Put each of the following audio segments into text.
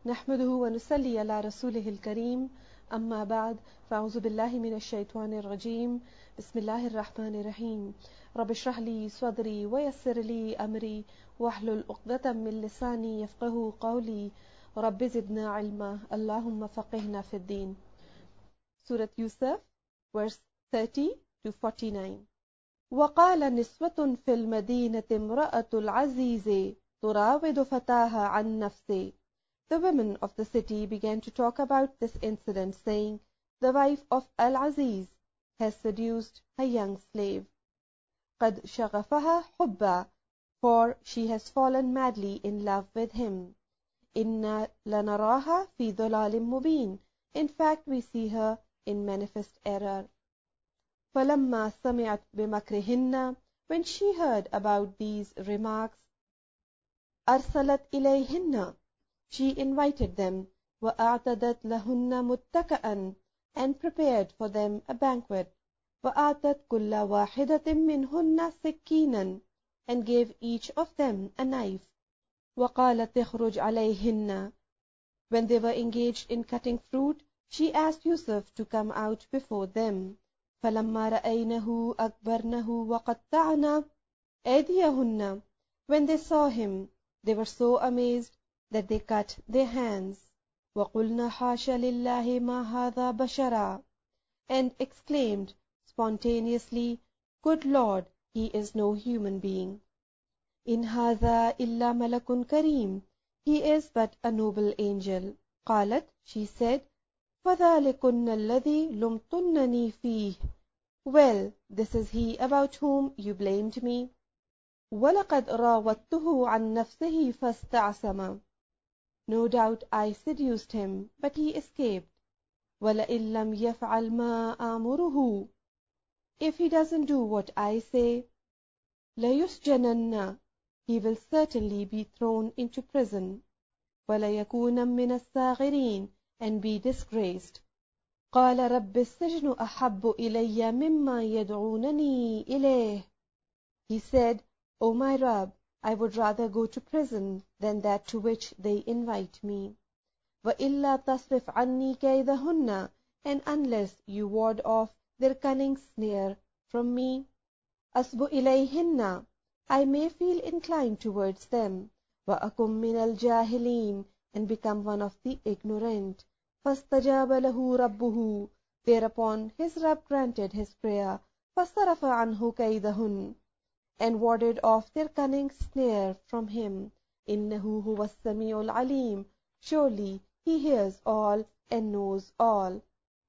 نحمده ونصلي على رسوله الكريم أما بعد فأعوذ بالله من الشيطان الرجيم بسم الله الرحمن الرحيم رب اشرح لي صدري ويسر لي أمري واحلل عقدة من لساني يفقهوا قولي رب زدنا علما اللهم فقهنا في الدين. Surah Yusuf, verse 30 to 49. وقال نسوة في المدينة امرأة العزيز تراود فتاها عن نفسه. The women of the city began to talk about this incident, saying, the wife of Al-Aziz has seduced her young slave. قد شغفها حبا, for she has fallen madly in love with him. إنا لنراها في ضلال مبين. In fact, we see her in manifest error. فلما سمعت بمكرهن, when she heard about these remarks, أرسلت إليهن, she invited them, وأعتدت لهن متكئا, and prepared for them a banquet, وآتت كل واحدة منهن سكينا, and gave each of them a knife, وقالت اخرج عليهن. When they were engaged in cutting fruit, she asked Yusuf to come out before them. فلما رأينه أكبرنه وقطعن أيديهن. When they saw him, they were so amazed that they cut their hands. وَقُلْنَا حَاشَ لِلَّهِ مَا هَذَا بَشَرًا, and exclaimed spontaneously, Good Lord, he is no human being. إِنْ هَذَا إِلَّا مَلَكٌ كَرِيمٌ, he is but a noble angel. قالت, she said, فَذَلِكُنَّ الَّذِي لُمْتُنَّنِي فِيهِ. Well, this is he about whom you blamed me. وَلَقَدْ رَاوَدتُّهُ عَنْ نَفْسِهِ فَاسْتَعْصَمَ. No doubt I seduced him, but he escaped. وَلَئِنْ لَمْ يَفْعَلْ مَا آمُرُهُ. If he doesn't do what I say, لَيُسْجَنَنَّ, he will certainly be thrown into prison. وَلَيَكُونًا مِنَ السَّاغِرِينَ, and be disgraced. قَالَ رَبِّ السِّجْنُ أَحَبُّ إِلَيَّ مِمَّا يَدْعُونَنِي إِلَيْهِ. He said, O my Rabb, I would rather go to prison than that to which they invite me. وَإِلَّا تَصْرِفْ عَنِّي كَيْدَهُنَّ, and unless you ward off their cunning snare from me, أَصْبُ إِلَيْهِنَّ, I may feel inclined towards them, وَأَكُمْ مِنَ الْجَاهِلِينَ, and become one of the ignorant. فَاسْتَجَابَ لَهُ رَبُّهُ, thereupon his Rabb granted his prayer, فَصَرَفَ عَنْهُ كَيْدَهُنَّ, and warded off their cunning snare from him. إِنَّهُ هُوَ السَّمِيعُ الْعَلِيمُ, surely he hears all and knows all.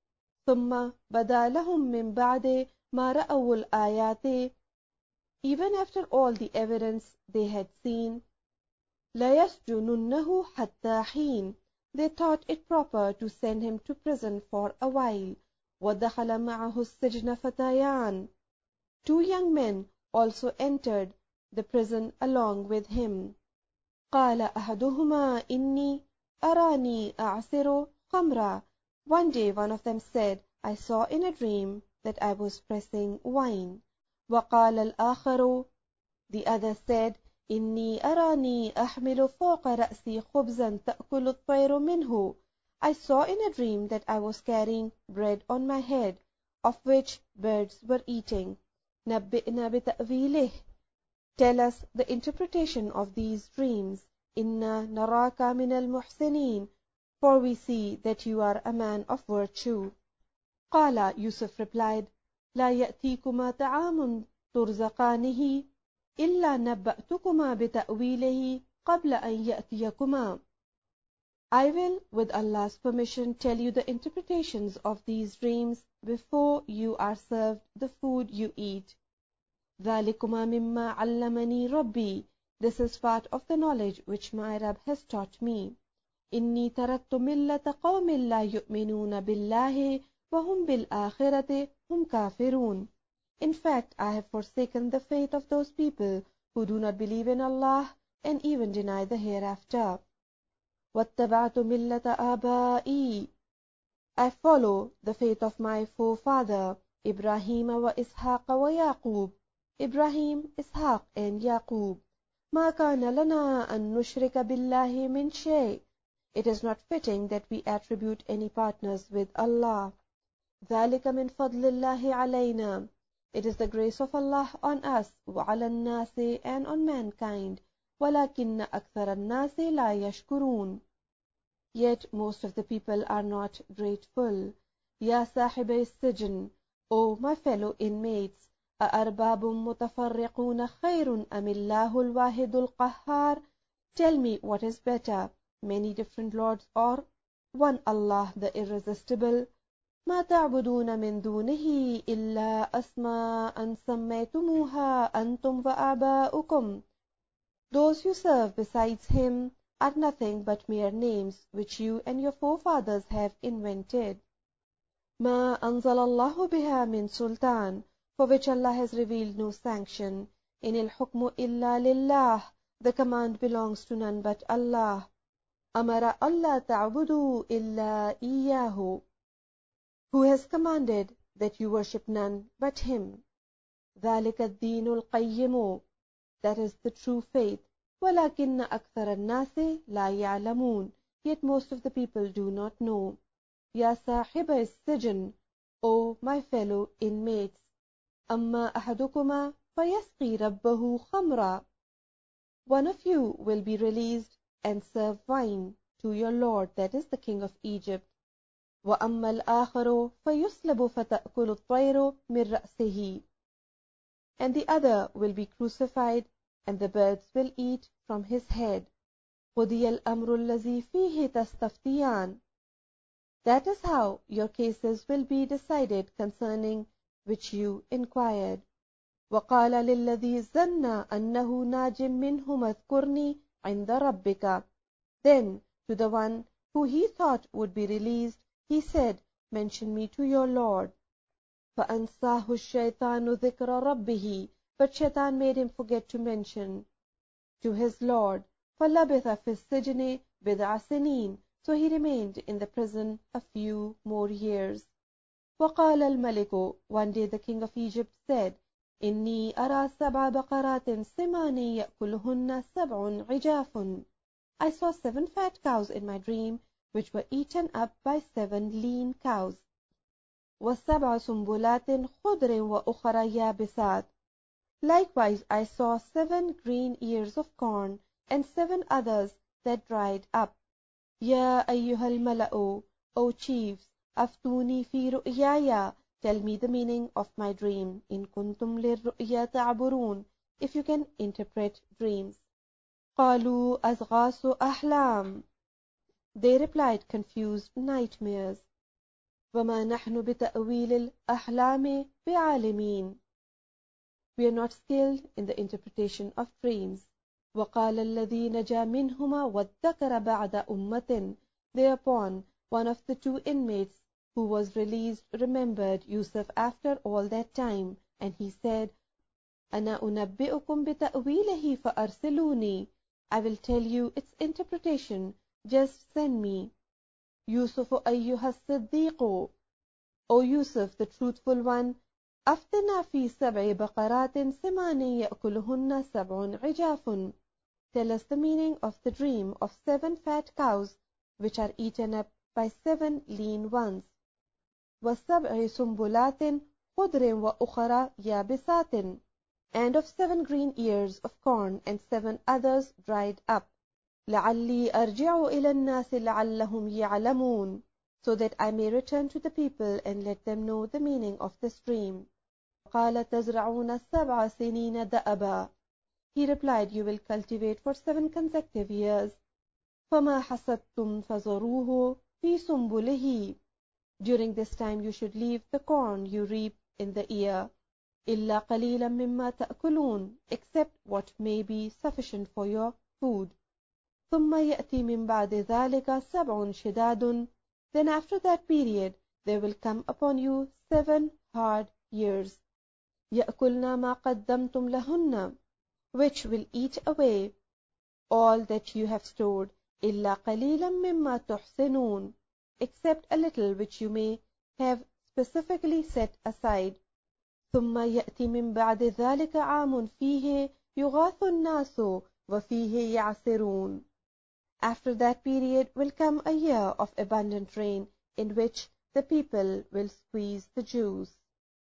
ثُمَّ بَدَا لَهُم مِّن بَعْدِ مَا رَأَوُا الْآيَاتِ, even after all the evidence they had seen, لَيَسْجُنُنَّهُ حَتَّى حِينٍ, they thought it proper to send him to prison for a while. وَدَخَلَ مَعَهُ السِّجْنَ فَتَيَانِ, two young men also entered the prison along with him. قَالَ أَحَدُهُمَا إِنِّي أَرَانِي أَعْصِرُ خَمْرًا. One day one of them said, I saw in a dream that I was pressing wine. وَقَالَ الْآخَرُ, the other said, إِنِّي أَرَانِي أَحْمِلُ فَوْقَ رَأْسِي خُبْزًا تَأْكُلُ الطَّيْرُ مِنْهُ. I saw in a dream that I was carrying bread on my head, of which birds were eating. نَبِّئْنَا بِتَأْوِيلِهِ, tell us the interpretation of these dreams. إِنَّا نَرَاكَ مِنَ الْمُحْسِنِينَ, for we see that you are a man of virtue. قَالَ, Yusuf replied, لَا يَأْتِيكُمَا طَعَامٌ تُرْزَقَانِهِ إِلَّا نَبَّأْتُكُمَا بِتَأْوِيلِهِ قَبْلَ أَنْ يَأْتِيَكُمَا. I will, with Allah's permission, tell you the interpretations of these dreams before you are served the food you eat. ذَلِكُمَا مِمَّا عَلَّمَنِي رَبِّي, this is part of the knowledge which my Rabb has taught me. إِنِّي تَرَكْتُ مِلَّةَ قَوْمٍ لَا يُؤْمِنُونَ بِاللَّهِ وَهُمْ بِالْآخِرَةِ هُمْ كَافِرُونَ. In fact, I have forsaken the faith of those people who do not believe in Allah and even deny the hereafter. وَاتَّبَعْتُ مِلَّةَ آبَائِي, I follow the faith of my forefather, Ibrahim wa Ishaq wa Yaqub, Ibrahim, Ishaq, and Yaqub. مَا كَانَ لَنَا أَن نُشْرِكَ بِاللَّهِ مِنْ شَيْءٍ, It is not fitting that we attribute any partners with Allah. ذَلِكَ مِنْ فَضْلِ اللَّهِ عَلَيْنَا. It is the grace of Allah on us, وَعَلَى النَّاسِ, and on mankind. وَلَكِنَّ أَكْثَرَ النَّاسِ لَا يَشْكُرُونَ. Yet most of the people are not grateful. يَا صَاحِبَيِ السِّجْنِ, O my fellow inmates, أَأَرْبَابٌ مُتَفَرِّقُونَ خَيْرٌ أَمِ اللَّهُ الْوَاحِدُ الْقَهَّارُ. Tell me what is better, many different lords or one Allah the irresistible. ما تعبدون من دونه إلا أسماء سميتموها أنتم وآباؤكم. Those you serve besides him are nothing but mere names which you and your forefathers have invented. ما أنزل الله بها من سلطان, for which Allah has revealed no sanction. إن الحكم إلا لله, the command belongs to none but Allah. أمر ألا تعبدوا إلا إياه, who has commanded that you worship none but him. ذلك الدين القيم, that is the true faith. ولكن أكثر الناس لا يعلمون, yet most of the people do not know. يا صاحب السجن, O my fellow inmates, أما أحدكما فيسقي ربه خمرا. One of you will be released and serve wine to your Lord, that is the King of Egypt. وَأَمَّا الْآخَرُ فَيُصْلَبُ فَتَأْكُلُ الطَّيْرُ مِنْ رَأْسِهِ. And the other will be crucified, and the birds will eat from his head. قُضِيَ الْأَمْرُ الَّذِي فِيهِ تَسْتَفْتِيَانِ. That is how your cases will be decided concerning which you inquired. وَقَالَ لِلَّذِي ظَنَّ أَنَّهُ نَاجٍ مِّنْهُمَا اذْكُرْنِي عِنْدَ رَبِّكَ. Then to the one who he thought would be released, he said, mention me to your Lord. فَأَنْسَاهُ الشَّيْطَانُ ذِكْرَ رَبِّهِ. But Shaitan made him forget to mention to his Lord. فَلَبِثَ فِي السِّجْنِ بِضْعَ سِنِينَ. So he remained in the prison a few more years. وَقَالَ الْمَلِكُ. One day the king of Egypt said, إِنِّي أَرَى سَبْعَ بَقَرَاتٍ سِمَانٍ يَأْكُلُهُنَّ سَبْعٌ عِجَافٌ. I saw 7 fat cows in my dream, which were eaten up by 7 lean cows. وَسَبْعَ سُنْبُلَاتٍ خُضْرٍ وَأُخَرَ يَابِسَاتٍ. Likewise I saw 7 green ears of corn, and 7 others that dried up. يَا أَيُّهَا الْمَلَأُ, O chiefs, أَفْتُونِي فِي رُؤْيَايَ. Tell me the meaning of my dream. إِن كُنْتُمْ لِلرُّؤْيَا تَعْبُرُونَ. If you can interpret dreams. قَالُوا أَضْغَاثُ أَحْلَامٍ. They replied, confused nightmares. وَمَا نَحْنُ بِتَأْوِيلِ الْأَحْلَامِ بِعَالِمِينَ. We are not skilled in the interpretation of dreams. وَقَالَ الَّذِي نَجَا مِنْهُمَا وَادَّكَرَ بَعْدَ أُمَّةٍ. Thereupon one of the 2 inmates who was released remembered Yusuf after all that time, and he said, أَنَا أُنَبِّئُكُمْ بِتَأْوِيلِهِ فَأَرْسِلُونِي. I will tell you its interpretation, just send me. يُوسُفُ أَيُّهَا الصِّدِّيقُ. O Yusuf, the truthful one, أَفْتِنَا فِي سَبْعِ بَقَرَاتٍ سِمَانٍ يَأْكُلُهُنَّ سَبْعٌ عِجَافٌ. Tell us the meaning of the dream of 7 fat cows, which are eaten up by 7 lean ones. وَسَبْعِ سُنْبُلَاتٍ خُضْرٍ وَأُخَرَ يَابِسَاتٍ. And of 7 green ears of corn, and 7 others dried up. لَعَلِّي أَرْجِعُ إِلَى النَّاسِ لَعَلَّهُمْ يَعْلَمُونَ. So that I may return to the people and let them know the meaning of this dream. قَالَ تَزْرَعُونَ سَبْعَ سِنِينَ دَأَبًا. He replied, you will cultivate for 7 consecutive years. فَمَا حَصَدْتُمْ فَذَرُوهُ فِي سُنْبُلِهِ. During this time you should leave the corn you reap in the ear. إِلَّا قَلِيلًا مِمَّا تَأْكُلُونَ. Except what may be sufficient for your food. ثُمَّ يَأْتِي مِنْ بَعْدِ ذَلِكَ سَبْعٌ شِدَادٌ. Then after that period there will come upon you 7 hard years. يَأْكُلْنَا مَا قَدَّمْتُمْ لَهُنَّ. Which will eat away all that you have stored. إِلَّا قَلِيلًا مِمَّا تُحْسِنُونَ. Except a little which you may have specifically set aside. ثُمَّ يَأْتِي مِنْ بَعْدِ ذَلِكَ عَامٌ فِيهِ يُغَاثُ النَّاسُ وَفِيهِ يَعْصِرُونَ. After that period will come a year of abundant rain, in which the people will squeeze the juice.